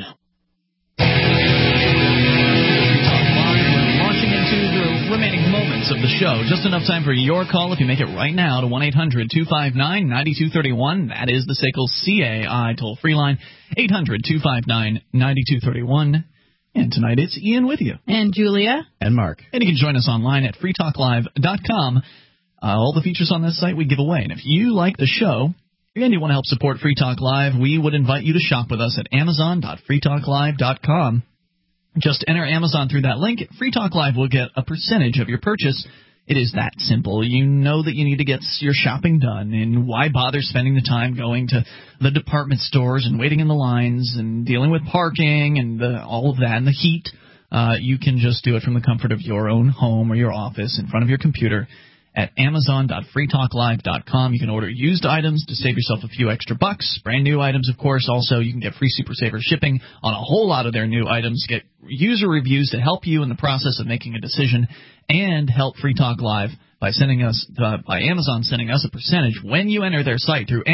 Remaining moments of the show. Just enough time for your call if you make it right now to 1-800-259-9231. That is the SACL CAI toll-free line, 800-259-9231. And tonight it's Ian with you. And Julia. And Mark. And you can join us online at freetalklive.com. All the features on this site we give away. And if you like the show and you want to help support Free Talk Live, we would invite you to shop with us at amazon.freetalklive.com. Just enter Amazon through that link. Free Talk Live will get a percentage of your purchase. It is that simple. You know that you need to get your shopping done, and why bother spending the time going to the department stores and waiting in the lines and dealing with parking and all of that and the heat. You can just do it from the comfort of your own home or your office in front of your computer at amazon.freetalklive.com. You can order used items to save yourself a few extra bucks. Brand new items, of course. Also, you can get free Super Saver shipping on a whole lot of their new items. Get user reviews to help you in the process of making a decision, and help Free Talk Live by by Amazon sending us a percentage when you enter their site through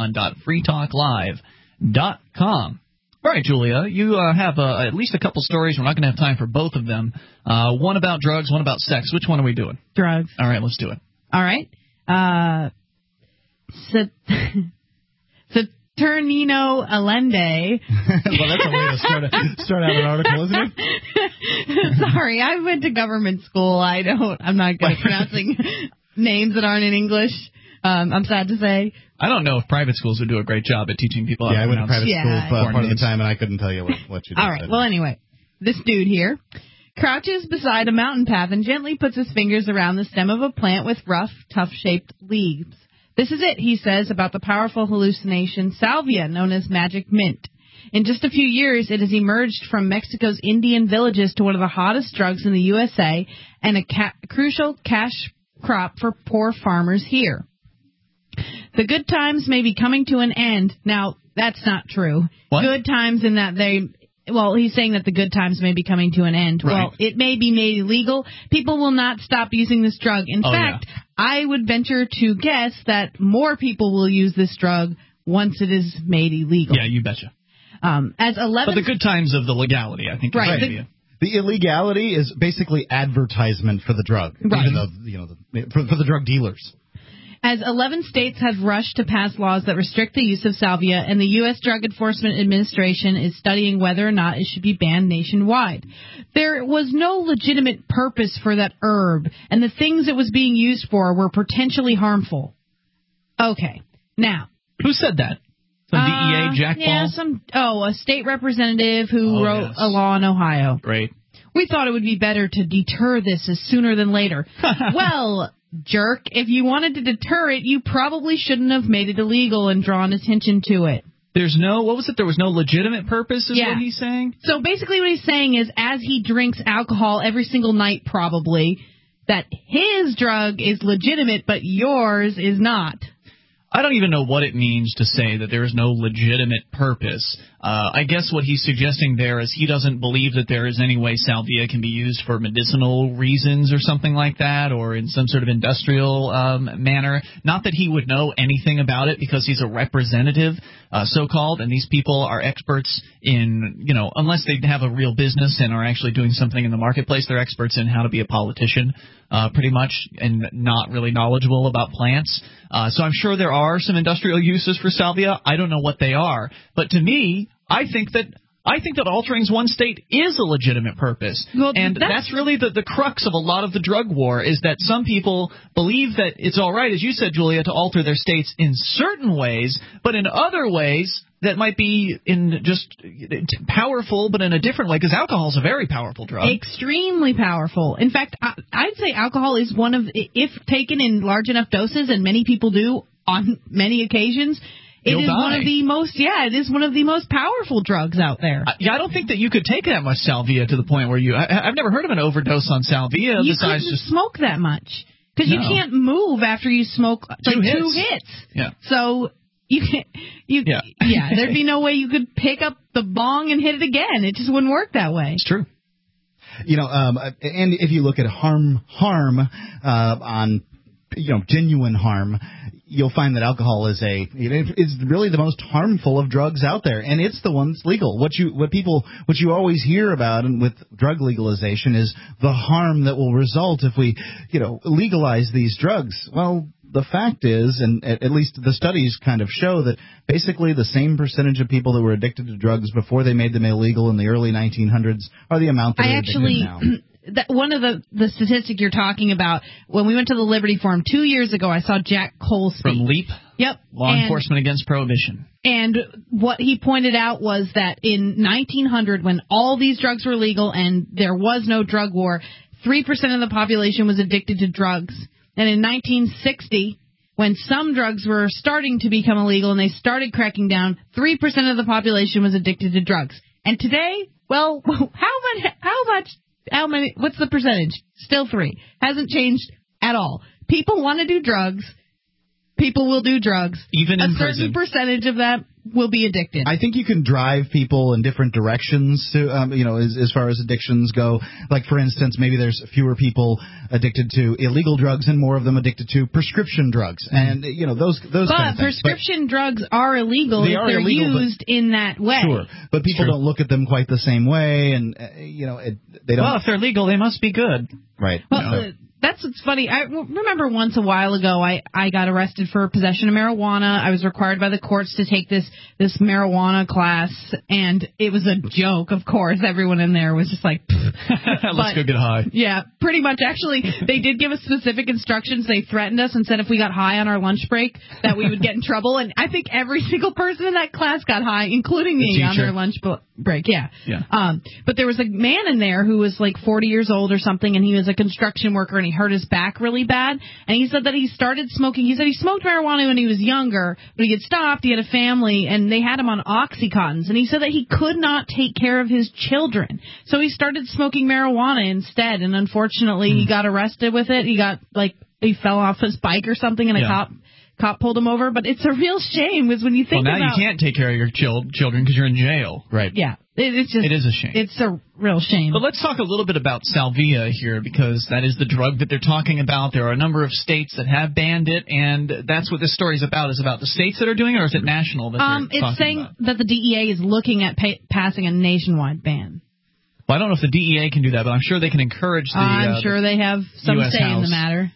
amazon.freetalklive.com. All right, Julia, you have at least a couple stories. We're not going to have time for both of them. One about drugs, one about sex. Which one are we doing? Drugs. All right, let's do it. All right. Saturnino Allende. Well, that's a way to start out an article, isn't it? Sorry, I went to government school. I'm not good at pronouncing names that aren't in English. I'm sad to say. I don't know if private schools would do a great job at teaching people how to pronounce. Yeah, I went to private school part of the time, and I couldn't tell you what you did. All right. Well, anyway, this dude here crouches beside a mountain path and gently puts his fingers around the stem of a plant with rough, tough-shaped leaves. This is it, he says, about the powerful hallucination salvia, known as magic mint. In just a few years, it has emerged from Mexico's Indian villages to one of the hottest drugs in the USA and a crucial cash crop for poor farmers here. The good times may be coming to an end. Now, that's not true. What? Good times in that he's saying that the good times may be coming to an end. Right. Well, it may be made illegal. People will not stop using this drug. In fact, I would venture to guess that more people will use this drug once it is made illegal. Yeah, you betcha. But the good times of the legality, I think, is the idea. The illegality is basically advertisement for the drug, right. Even though, for the drug dealers. As 11 states have rushed to pass laws that restrict the use of salvia, and the U.S. Drug Enforcement Administration is studying whether or not it should be banned nationwide. There was no legitimate purpose for that herb, and the things it was being used for were potentially harmful. Okay, now. Who said that? Some DEA jackball? Yeah, a state representative who wrote a law in Ohio. Great. We thought it would be better to deter this as sooner than later. Well, jerk, if you wanted to deter it, you probably shouldn't have made it illegal and drawn attention to it. There's no, what was it? There was no legitimate purpose is what he's saying? So basically what he's saying is as he drinks alcohol every single night probably, that his drug is legitimate but yours is not. I don't even know what it means to say that there is no legitimate purpose. I guess what he's suggesting there is he doesn't believe that there is any way salvia can be used for medicinal reasons or something like that, or in some sort of industrial manner. Not that he would know anything about it because he's a representative, so-called, and these people are experts in, unless they have a real business and are actually doing something in the marketplace, they're experts in how to be a politician, pretty much, and not really knowledgeable about plants. So I'm sure there are some industrial uses for salvia. I don't know what they are. But to me, I think that altering one's state is a legitimate purpose. Well, and that's really the crux of a lot of the drug war, is that some people believe that it's all right, as you said, Julia, to alter their states in certain ways, but in other ways that might be in just powerful, but in a different way, because alcohol is a very powerful drug. Extremely powerful. In fact, I'd say alcohol is one of, if taken in large enough doses, and many people do on many occasions, it is one of the most, it is one of the most powerful drugs out there. I don't think that you could take that much salvia to the point where I've never heard of an overdose on salvia. You couldn't smoke that much, because you can't move after you smoke two hits. Yeah. So you can't, there'd be no way you could pick up the bong and hit it again. It just wouldn't work that way. It's true. And if you look at harm on, genuine harm, you'll find that alcohol is really the most harmful of drugs out there, and it's the one that's legal. What you always hear about and with drug legalization is the harm that will result if we, legalize these drugs. Well, the fact is, and at least the studies kind of show that basically the same percentage of people that were addicted to drugs before they made them illegal in the early 1900s are the amount that are addicted now. One of the statistic you're talking about, when we went to the Liberty Forum 2 years ago, I saw Jack Cole speak. From LEAP? Yep. Law Enforcement Against Prohibition. And what he pointed out was that in 1900, when all these drugs were legal and there was no drug war, 3% of the population was addicted to drugs. And in 1960, when some drugs were starting to become illegal and they started cracking down, 3% of the population was addicted to drugs. And today, well, how many, what's the percentage? Still 3. Hasn't changed at all. People want to do drugs. People will do drugs. Even in prison. A certain percentage of that will be addicted. I think you can drive people in different directions to, as far as addictions go. Like, for instance, maybe there's fewer people addicted to illegal drugs and more of them addicted to prescription drugs. And, those kind of things. Prescription drugs are illegal if they're used in that way. Sure. But people don't look at them quite the same way, and, they don't. Well, if they're legal, they must be good. Right. Well, that's what's funny. I remember once a while ago, I got arrested for possession of marijuana. I was required by the courts to take this marijuana class, and it was a joke, of course. Everyone in there was just like, let's go get high. Yeah, pretty much. Actually, they did give us specific instructions. They threatened us and said if we got high on our lunch break that we would get in trouble. And I think every single person in that class got high, including me, on their lunch break. Yeah. But there was a man in there who was like 40 years old or something, and he was a construction worker, and he hurt his back really bad. And he said that he started smoking. He said he smoked marijuana when he was younger, but he had stopped. He had a family, and they had him on Oxycontins. And he said that he could not take care of his children, so he started smoking marijuana instead. And unfortunately, he got arrested with it. He fell off his bike or something, and a cop pulled him over. But it's a real shame, because when you think now you can't take care of your children because you're in jail. Right. Yeah. It is a shame. It's a real shame. But let's talk a little bit about salvia here, because that is the drug that they're talking about. There are a number of states that have banned it, and that's what this story is about. Is about the states that are doing it, or is it national that they're it's saying that the DEA is looking at passing a nationwide ban. Well, I don't know if the DEA can do that, but I'm sure they can encourage the I'm sure they have some US say House in the matter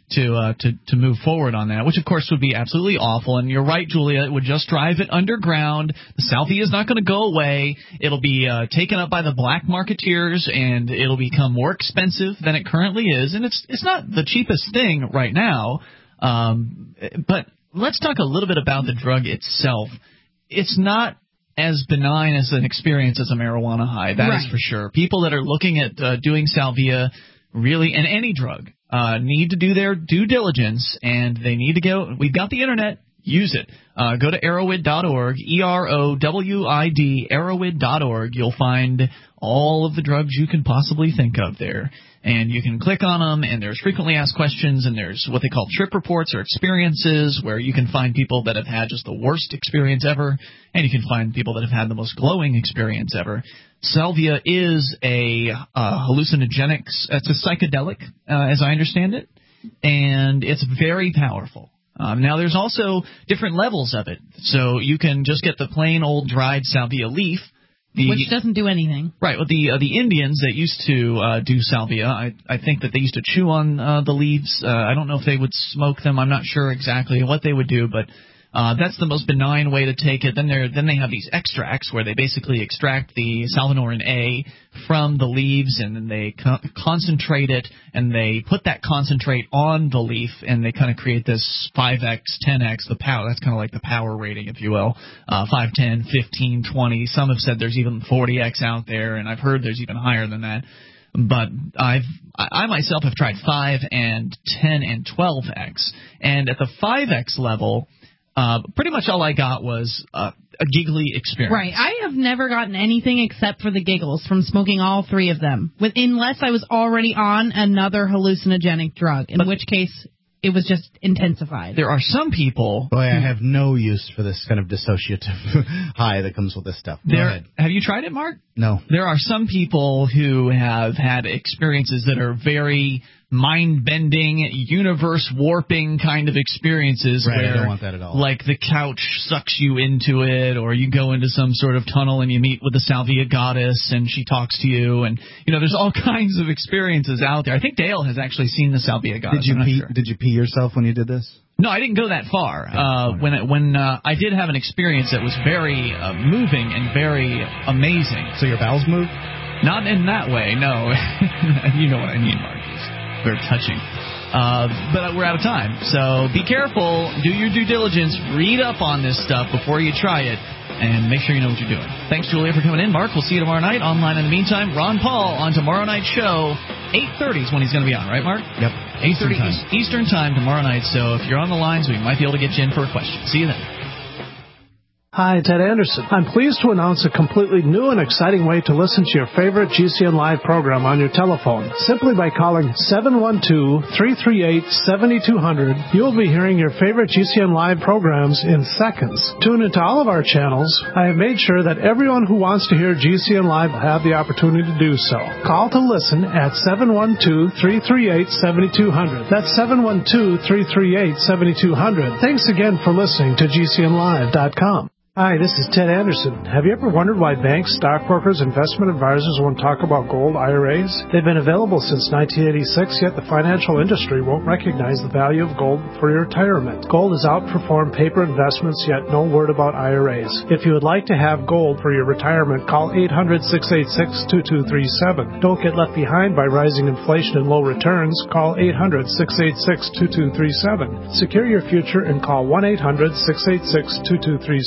to move forward on that, which of course would be absolutely awful. And you're right, Julia, it would just drive it underground. The salvia is not going to go away. It'll be taken up by the black marketeers, and it'll become more expensive than it currently is. And it's not the cheapest thing right now. But let's talk a little bit about the drug itself. It's not as benign as an experience as a marijuana high. That is for sure. People that are looking at doing salvia, really, and any drug, need to do their due diligence, and they need to go. We've got the internet. Use it. Go to Erowid.org, EROWID, Erowid.org. You'll find all of the drugs you can possibly think of there. And you can click on them, and there's frequently asked questions, and there's what they call trip reports or experiences, where you can find people that have had just the worst experience ever, and you can find people that have had the most glowing experience ever. Salvia is a hallucinogenic, it's a psychedelic, as I understand it, and it's very powerful. Now, there's also different levels of it. So you can just get the plain old dried salvia leaf. Which doesn't do anything. Right. Well, the Indians that used to do salvia, I think that they used to chew on the leaves. I don't know if they would smoke them. I'm not sure exactly what they would do, but that's the most benign way to take it. Then they have these extracts where they basically extract the salvinorin A from the leaves, and then they concentrate it, and they put that concentrate on the leaf, and they kind of create this 5x, 10x, the power. That's kind of like the power rating, if you will. 5, 10, 15, 20. Some have said there's even 40x out there, and I've heard there's even higher than that. But I myself have tried 5 and 10 and 12x, and at the 5x level, pretty much all I got was a giggly experience. Right. I have never gotten anything except for the giggles from smoking all three of them, unless I was already on another hallucinogenic drug, in which case it was just intensified. There are some people... Boy, I have no use for this kind of dissociative high that comes with this stuff. Go ahead. Have you tried it, Mark? No. There are some people who have had experiences that are very mind-bending, universe-warping kind of experiences. Right, where, I don't want that at all. Like the couch sucks you into it, or you go into some sort of tunnel and you meet with the salvia goddess and she talks to you, and there's all kinds of experiences out there. I think Dale has actually seen the salvia goddess. Did you pee yourself when you did this? No, I didn't go that far. When I did have an experience that was very moving and very amazing. So your bowels moved? Not in that way, no. You know what I mean, Mark. Very touching. But we're out of time. So be careful. Do your due diligence. Read up on this stuff before you try it. And make sure you know what you're doing. Thanks, Julia, for coming in. Mark, we'll see you tomorrow night. Online in the meantime, Ron Paul on tomorrow night's show. 8:30 is when he's going to be on, right, Mark? Yep. 8:30 Eastern time tomorrow night. So if you're on the lines, we might be able to get you in for a question. See you then. Hi, Ted Anderson. I'm pleased to announce a completely new and exciting way to listen to your favorite GCN Live program on your telephone. Simply by calling 712-338-7200, you'll be hearing your favorite GCN Live programs in seconds. Tune into all of our channels. I have made sure that everyone who wants to hear GCN Live will have the opportunity to do so. Call to listen at 712-338-7200. That's 712-338-7200. Thanks again for listening to GCNLive.com. Hi, this is Ted Anderson. Have you ever wondered why banks, stockbrokers, investment advisors won't talk about gold IRAs? They've been available since 1986, yet the financial industry won't recognize the value of gold for your retirement. Gold has outperformed paper investments, yet no word about IRAs. If you would like to have gold for your retirement, call 800-686-2237. Don't get left behind by rising inflation and low returns. Call 800-686-2237. Secure your future and call 1-800-686-2237.